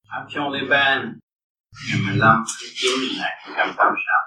I'm John Lee Ban, ngày 15 tháng 9 năm 1986.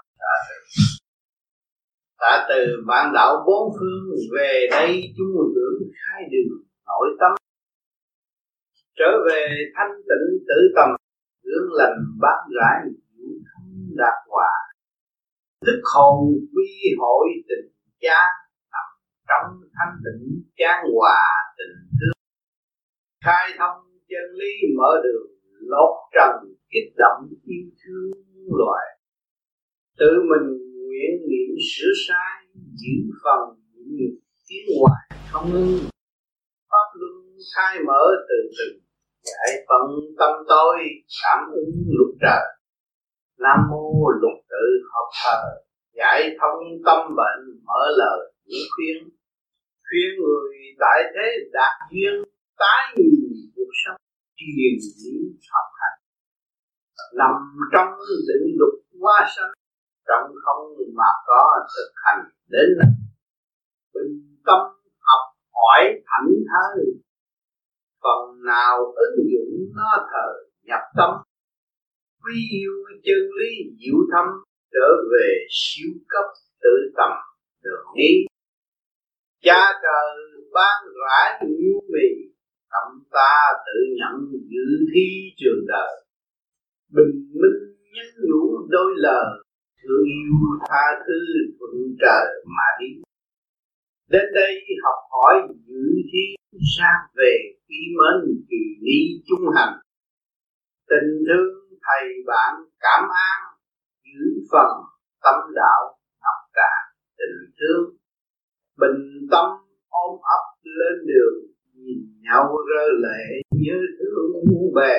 Tạ từ bản đạo bốn phương về đây chúng hưởng khai đường nội tâm, trở về thanh tịnh tự tầm, hướng lành bát rải diệu thâm đạt hòa, thức hồn quy hội tình cha, nằm trong thanh tịnh chan hòa tình thương, khai thông chân lý mở đường lột trần kích động yêu thương loài, tự mình nguyện niệm sửa sai, giữ phần nghiệp tiến hoài không ngưng, pháp luân khai mở từ từ, giải phận tâm tôi cảm ứng luật trời. Nam mô luật tự hợp thờ, giải thông tâm bệnh mở lời những khuyên người tại thế đạt duyên, tái nhìn cuộc sống triền miên học hành, nằm trong định luật hóa sanh, trong không mà có thực hành đến bình tâm học hỏi thảnh thơi, phần nào ứng dụng nó thờ nhập tâm, quý yêu chân lý diệu thâm, trở về siêu cấp tự tầm đường đi. Cha trời ban rãi nhu mì, tâm ta tự nhận dự thi trường đời, bình minh nhắn nhủ đôi lời, thương yêu tha thứ thuận trời mà đi. Đến đây học hỏi dự thi sang về ý mến kỳ ni chung hành, tình thương thầy bạn cảm an, giữ phần tâm đạo học cả tình thương, bình tâm ôm ấp lên đường, nhìn nhau rơi lệ nhớ thương muôn bề.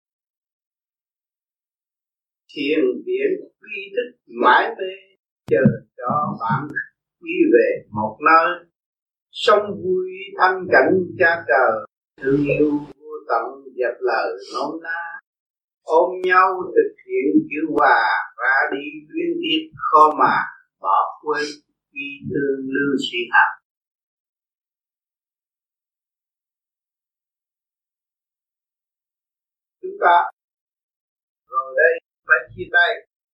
Thiền viện quy thích mãi mê, chờ cho bạn quy về một nơi, sống vui thanh cảnh cha trời, thương yêu vô tận dẹp lời nôm na, ôm nhau thực hiện chữ hòa, ra đi duyên tiết khó mà bỏ quên quy thương lương sĩ hạt. Chúng ta rồi đây phải chia tay,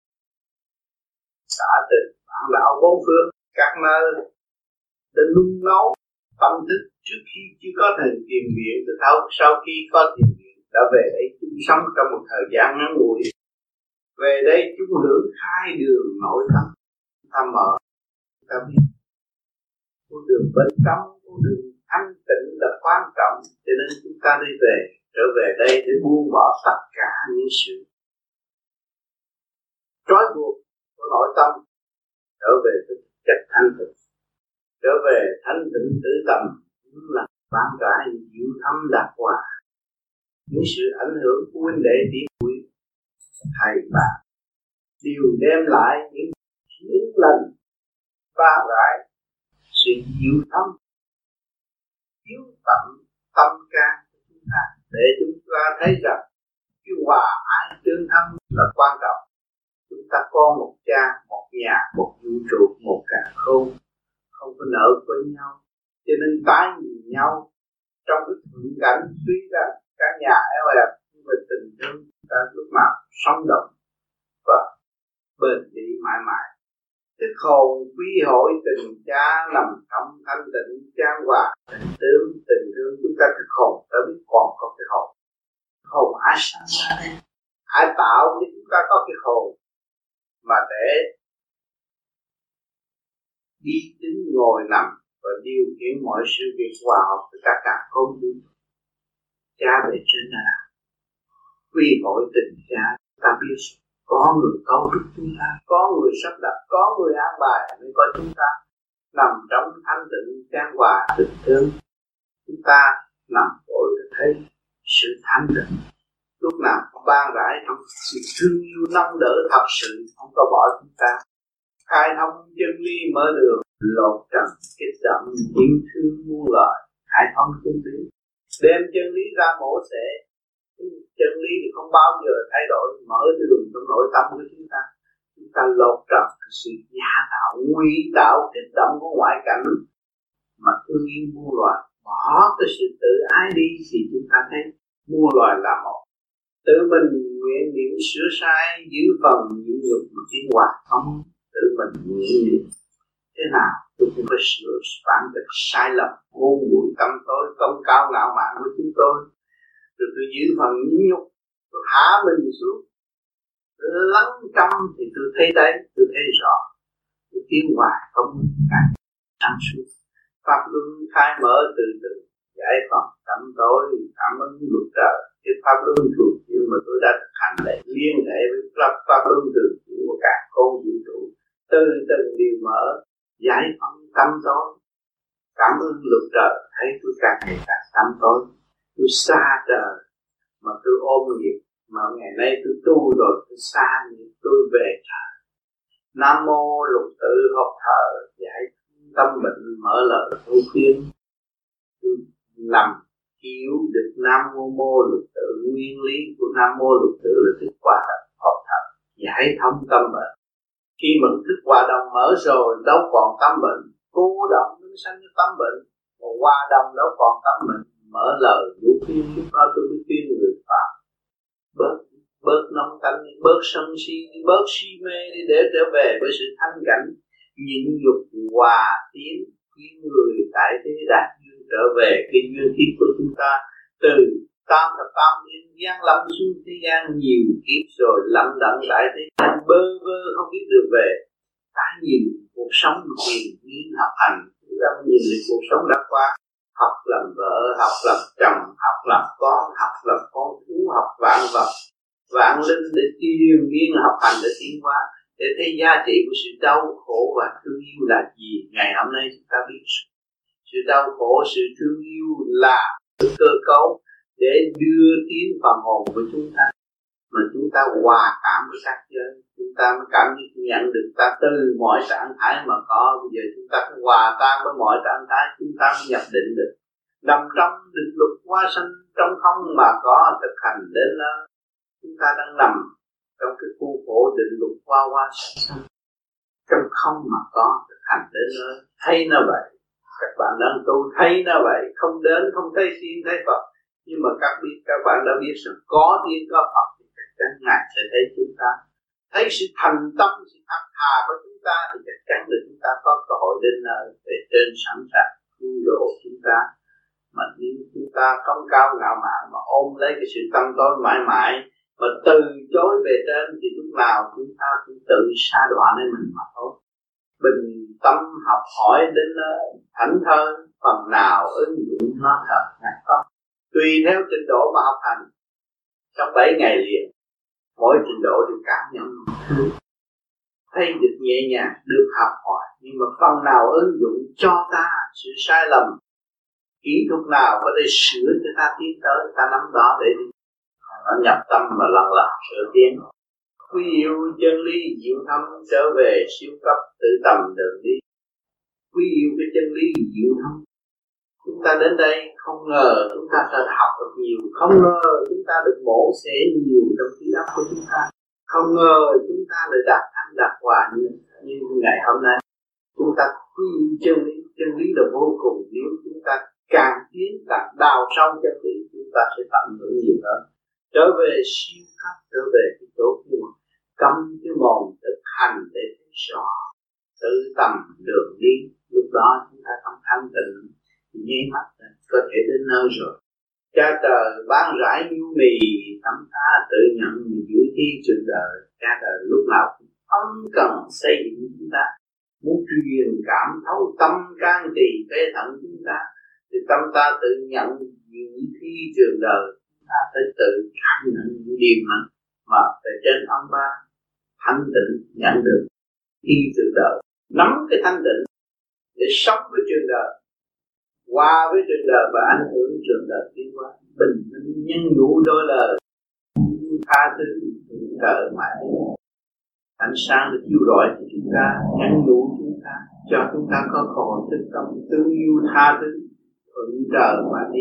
đã từ bản đạo bốn phương các nơi để nung nấu tâm thức trước khi chưa có thành thiền viện, từ sau khi có thiền viện đã về đây chung sống trong một thời gian ngắn ngủi. Về đây chúng hưởng hai đường nội tâm, ta mở, ta biết con đường bên trong, con đường thanh tịnh là quan trọng, cho nên chúng ta đi về, trở về đây để buông bỏ tất cả những sự trói buộc của nội tâm, trở về với chất thanh tịnh, trở về thanh tịnh tự tầm, cũng là ban rãi diệu thâm đạt hòa. Những sự ảnh hưởng của huynh đệ tỷ muội, thầy bạn đều đem lại những hiến lành ban rãi sự diệu thâm chiếu tận tâm can của chúng ta, để chúng ta thấy rằng cái hòa ái tương thân là quan trọng. Chúng ta có một cha, một nhà, một vũ trụ, một cả không, không có nợ với nhau, cho nên tái nhìn nhau trong cái thuận cảnh. Tuy rằng cả nhà eo hẹp, nhưng mà tình thương ta lúc nào sống động và bền bỉ mãi mãi. Thức hồn quy hội tình cha, nằm trong thanh tịnh chan hòa tình thương chúng ta thức hồn, ta biết còn có cái hồn. Hồn ai sáng ra đây, ai tạo cho chúng ta có cái hồn mà để đi đứng ngồi nằm và điều khiển mọi sự việc hòa hợp với cả không vũ trụ. Cha về trên là quy hội tình cha, ta biết có người cấu trúc chúng ta, có người sắp đặt, có người an bài mới có chúng ta nằm trong thanh tịnh chan hòa tình thương. Chúng ta nằm tối thấy sự thanh tịnh lúc nào cũng ban rãi trong sự thương yêu nâng đỡ thật sự, không có bỏ chúng ta. Khai thông chân lý mở đường, lột trần kích động yêu thương muôn loài, khai thông chân lý, đem chân lý ra mổ xẻ. Chân lý thì không bao giờ thay đổi, mở đường trong nội tâm của chúng ta. Chúng ta lột trần sự giả tạo, nguy tạo, kích động của ngoại cảnh mà thương yêu muôn loài, bỏ cái sự tự ái đi thì chúng ta thấy muôn loài là một. tự mình nguyện niệm sửa sai, giữ phần nhịn nhục mà tiến hóa. Không, tự mình nguyện niệm thế nào tôi cũng phải sửa phản thực sai lầm, ngu muội tâm tối, công cao ngạo mạn của chúng tôi. Rồi tôi giữ phần nhịn nhục, tôi hạ mình xuống, tôi lắng tâm thì tôi thấy đấy, tôi thấy rõ, tôi tiến hoài không càng sáng suốt. Pháp luân khai mở từ từ, giải phóng tâm tối, cảm ơn luật trời. Cái pháp luân thường chuyển mà tôi đã thực hành để liên hệ với pháp luân thường chuyển của cả con vũ trụ, từ từ điều mở, giải phóng tâm tối. Cảm ơn luật trời, thấy tôi càng ngày càng tâm tối, tôi xa trời mà tôi ôm nghiệp, mà ngày nay tôi tu rồi tôi xa nghiệp, tôi về trời. Nam mô lục tự học thờ, giải tâm bệnh mở lời tu khuyên. Tôi nằm hiểu được Nam mô lục tự, nguyên lý của Nam mô lục tự là thức hòa đồng học thờ, giải thông tâm bệnh. Khi mình thức hòa đồng mở rồi đâu còn tâm bệnh, cô động nó sanh cái tâm bệnh, mà hòa đồng đâu còn tâm bệnh. Mở lời vũ khuyên, lúc đó tôi mới khuyên người phạm bớt nóng tánh, bớt sân si, bớt si mê đi để trở về với sự thanh cảnh, nhịn nhục hòa tiến, khuyên người tại thế đạt duyên trở về cái duyên kiếp của chúng ta. Từ tam thập tam thiên gian lâm xuống thế gian nhiều kiếp rồi lặng đặng tại thế gian bơ vơ không biết được về. Ta nhìn cuộc sống thiền nhiên học hành, chúng ta nhìn được cuộc sống đã qua. Học làm vợ, học làm chồng, học làm con thú, học vạn vật, vạn linh để tiên nghiên học hành để tiến hóa, để thấy giá trị của sự đau khổ và thương yêu là gì. Ngày hôm nay chúng ta biết sự đau khổ, sự thương yêu là cơ cấu để đưa tiến phần hồn của chúng ta. Mà chúng ta hòa cảm với các giới, chúng ta mới cảm nhận được ta từ mọi trạng thái mà có. Bây giờ chúng ta phải hòa tan với mọi trạng thái, chúng ta mới nhập định được. Nằm trong định luật hóa sanh, trong không mà có thực hành đến đó. Chúng ta đang nằm trong cái khu khổ định luật hóa sanh, trong không mà có thực hành đến đó. Thấy nó vậy, các bạn đang tu thấy nó vậy, không đến không thấy xin thấy Phật. Nhưng mà các bạn đã biết rằng có tiên có Phật thì chắc chắn Ngài sẽ thấy chúng ta. Thấy sự thành tâm, sự thật thà của chúng ta thì chắc chắn là chúng ta có cơ hội đến nơi để trên sẵn sàng cứu độ chúng ta. Mà nếu chúng ta không cao ngạo mạn mà ôm lấy cái sự tâm tối mãi mãi mà từ chối về trên thì lúc nào chúng ta cũng tự sa đọa lên mình mà thôi. Bình tâm học hỏi đến thảnh thơi, phần nào ứng dụng nó thật ngài có. Tùy theo trình độ mà học hành, trong 7 ngày liền, mỗi trình độ đều cảm nhận thấy được nhẹ nhàng, được học hỏi. Nhưng mà phần nào ứng dụng cho ta sự sai lầm, kỹ thuật nào có thể sửa cho ta tiến tới, ta nắm đó để nó nhập tâm và lần lần sửa tiến. Quý yêu chân lý diệu thâm, trở về siêu cấp tự tầm đường đi. Quý yêu cái chân lý diệu thâm. Chúng ta đến đây không ngờ chúng ta sẽ học được nhiều, không ngờ chúng ta được mổ xẻ nhiều trong trí óc của chúng ta, không ngờ chúng ta lại đạt thanh đạt hòa như ngày hôm nay. Chúng ta quý yêu chân lý là vô cùng. Nếu chúng ta càng tiến càng đào sâu chân lý, chúng ta sẽ tận hưởng nhiều hơn. Trở về siêu cấp, trở về cái chỗ kia, cấm cái mồm thực hành để thấy rõ, tự tầm đường đi. Lúc đó chúng ta không thanh tịnh, nháy mắt có thể đến nơi rồi. Cha trời ban rãi nhu mì, tâm ta tự nhận giữ thi trường đời. Cha trời lúc nào cũng không cần xây dựng chúng ta, muốn truyền cảm thấu tâm can tỳ phế thận chúng ta, thì tâm ta tự nhận giữ thi trường đời. Chúng ta phải tự cảm nhận những điều mà phải trên âm ba thanh tịnh nhận được thi trường đời, nắm cái thanh tịnh để sống với trường đời, qua với trường đời và ảnh hưởng trường đời tiến hóa. Bình minh nhân nhủ đôi lời, tha thứ đời mãi. Ánh sáng được chiếu rọi cho chúng ta, nhắn nhủ chúng ta, cho chúng ta có cơ hội thức tâm tương yêu tha thứ, thuận trời mà đi.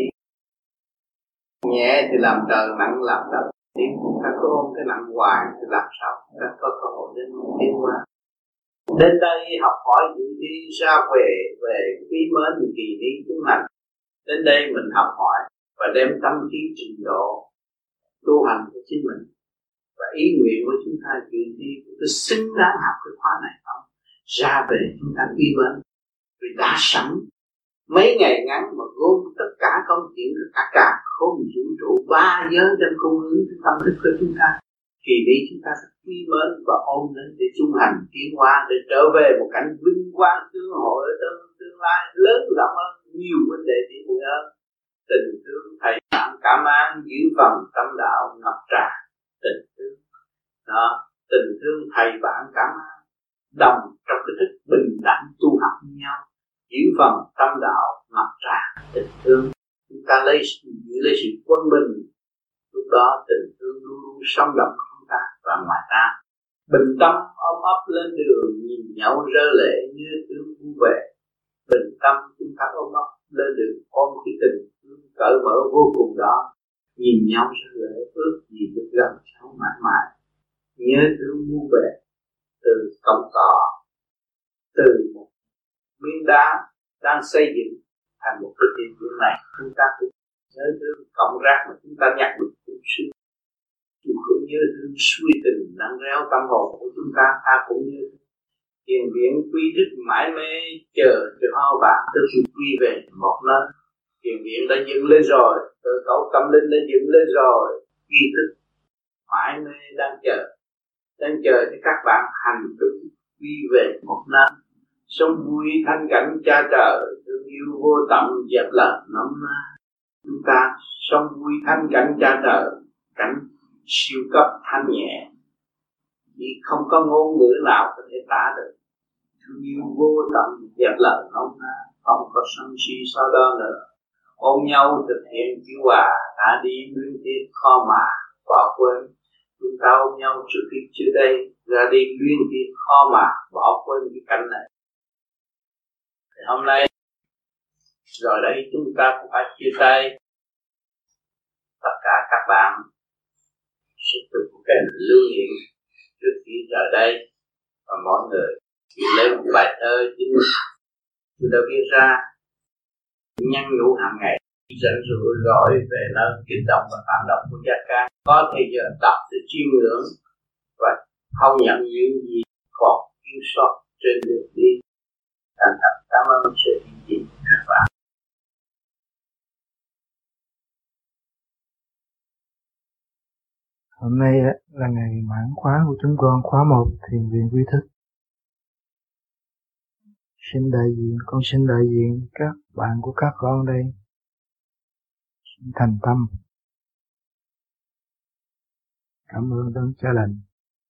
Nhẹ thì làm trời, nặng làm đất. Nếu chúng ta có ôm cái nặng hoài thì làm sao chúng ta có cơ hội đến tiến hóa. Đến đây học hỏi những đi ra về quý mến kỳ lý chúng hành. Đến đây mình học hỏi và đem tâm trí trình độ tu hành của chính mình. Và ý nguyện của chúng ta chuyện đi tôi xứng đáng học cái khóa này không? Ra về chúng ta quy mến, vì đã sẵn mấy ngày ngắn mà gồm tất cả công chuyện, tất cả khôn vũ trụ 3 giới trên cung ứng tâm thức của chúng ta. Thì đi chúng ta phải quy mến và ôm lên để trung hành tiến hóa, để trở về một cảnh vinh quang tương hội ở tương lai lớn rộng hơn, nhiều vấn đề tiến步hơn. Tình thương thầy bạn cảm an giữ phần tâm đạo ngập tràn tình thương đó, tình thương thầy bạn cảm an đồng trong cái thức bình đẳng tu học với nhau, giữ phần tâm đạo ngập tràn tình thương. Chúng ta lấy sự quân bình, lúc đó tình thương luôn luôn sống động trong ta và ngoài ta. Bình tâm ôm ấp lên đường, nhìn nhau rơi lệ như thương vui vẻ. Bình tâm chúng ta ôm ấp lên đường, ôm cái tình thương cởi mở vô cùng đó, nhìn nhau rơi lệ, ước gì được gần nhau mãi mãi. Nhớ thương vui vẻ từ cọng cỏ, từ một miếng đá đang xây dựng thành một cái thiên địa này. Chúng ta cũng nhớ thương cộng rác mà chúng ta nhặt được cũng sướng. Chúng cũng nhớ thương suy tình đang réo tâm hồn của chúng ta, ta cũng nhớ thương. Thiền viện quy thức mãi mê chờ cho họ bạn tới khi quy về một nơi. Thiền viện đã dựng lên rồi, cơ cấu tâm linh đã dựng lên rồi, quy thức mãi mê đang chờ cho các bạn hành đúng quy về một nơi. Sống vui thanh cảnh cha trời, thương yêu vô tận dẹp lần năm na. Chúng ta sống vui thanh cảnh cha trời, cảnh siêu cấp thanh nhẹ, chỉ không có ngôn ngữ nào có thể tả được. Thương yêu vô tận dẹp lần năm na, không có sân si sau đó nữa. Ôm nhau thực hiện chữ hòa, đã đi nguyên thiết khó mà bỏ quên. Chúng ta ôm nhau trước đây, ra đi nguyên thiết khó mà bỏ quên cái cảnh này. Thì hôm nay rồi đây chúng ta cũng phải chia tay. Tất cả các bạn sẽ thực cái lưu niệm trước khi rời đây, và mọi người lấy một bài thơ chính tôi đã viết ra, nhắn nhủ hàng ngày dẫn dụ gọi về nơi kích động và phản động của gia can. Có thời giờ đọc để chiêm ngưỡng và thâu nhận những gì còn thiếu sót trên đường đi. Thành thật cảm ơn sự hiện diện của các bạn. Hôm nay là ngày mãn khóa của chúng con, khóa 1 Thiền viện Quy Thức. Con xin đại diện các bạn của các con đây xin thành tâm cảm ơn Đấng Cha Lành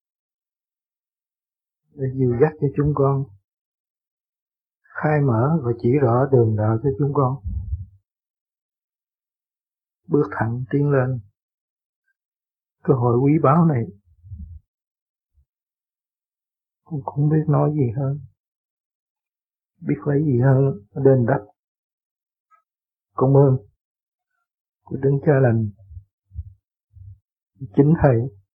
để dìu dắt cho chúng con, khai mở và chỉ rõ đường đạo cho chúng con bước thẳng tiến lên cơ hội quý báu này. Con không biết nói gì hơn, biết lấy gì hơn đền đáp công ơn của Đấng Cha Lành, chính Thầy.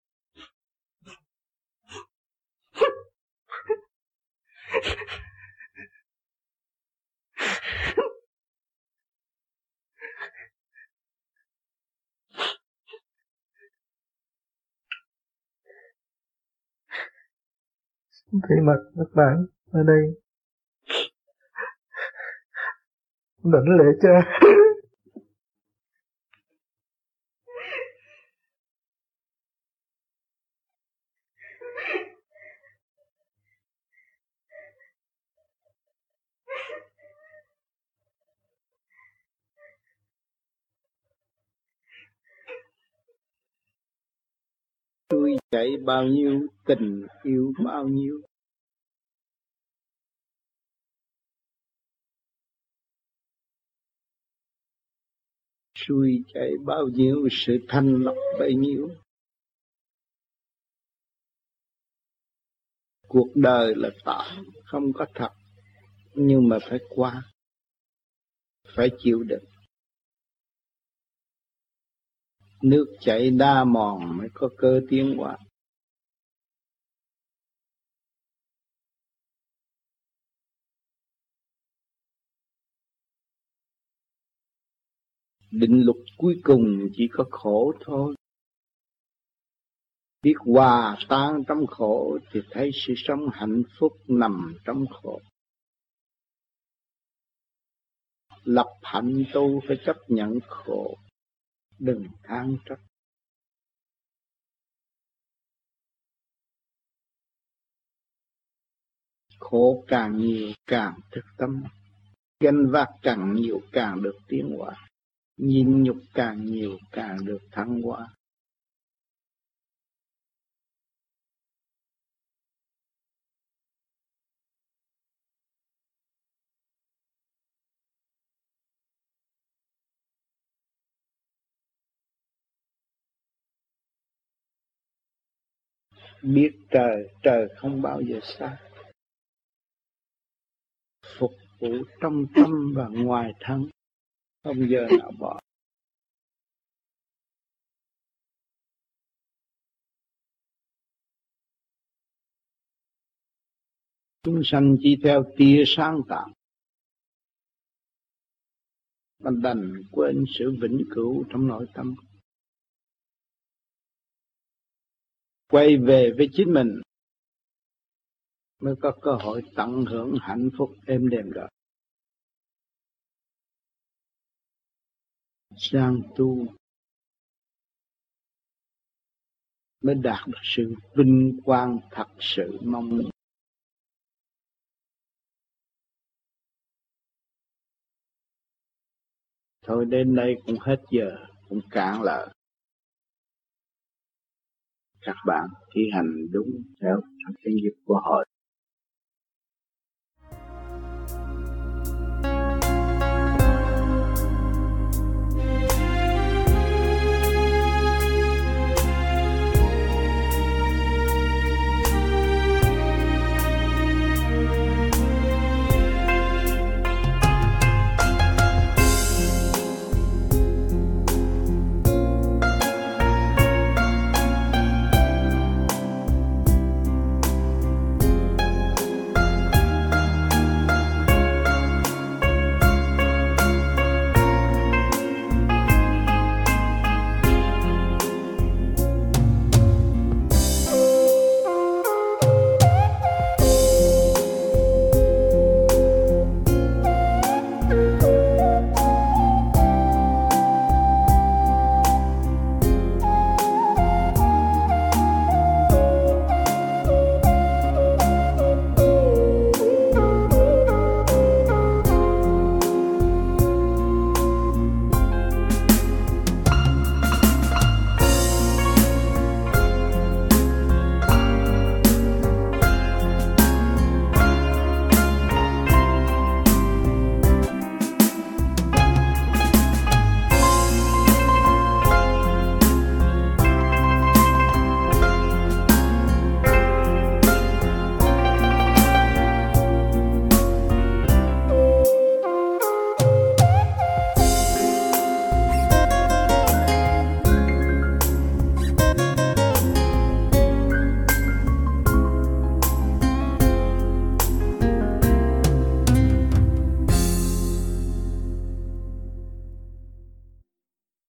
Thay mặt các bạn ở đây đảnh lễ Cha. Trôi chảy bao nhiêu, tình yêu bao nhiêu. Trôi chảy bao nhiêu, sự thanh lọc bấy nhiêu. Cuộc đời là tạm, không có thật, nhưng mà phải qua, phải chịu đựng. Nước chảy đa mòn mới có cơ tiến hóa. Định luật cuối cùng chỉ có khổ thôi. Biết hòa tan trong khổ thì thấy sự sống hạnh phúc nằm trong khổ. Lập hạnh tu phải chấp nhận khổ, đừng than trách. Khổ càng nhiều càng thức tâm, gánh vác càng nhiều càng được tiến hóa, nhịn nhục càng nhiều càng được thăng hoa. Biết trời, trời không bao giờ xa. Phục vụ trong tâm và ngoài thân, không giờ nào bỏ. Chúng sanh chỉ theo tia sáng tạo, mà đành quên sự vĩnh cửu trong nội tâm. Quay về với chính mình mới có cơ hội tận hưởng hạnh phúc êm đềm đó. Sang tu mới đạt được sự vinh quang thật sự mong muốn. Thôi đến đây cũng hết giờ, cũng cạn lời. Các bạn thi hành đúng theo các cái nghiệp của hội.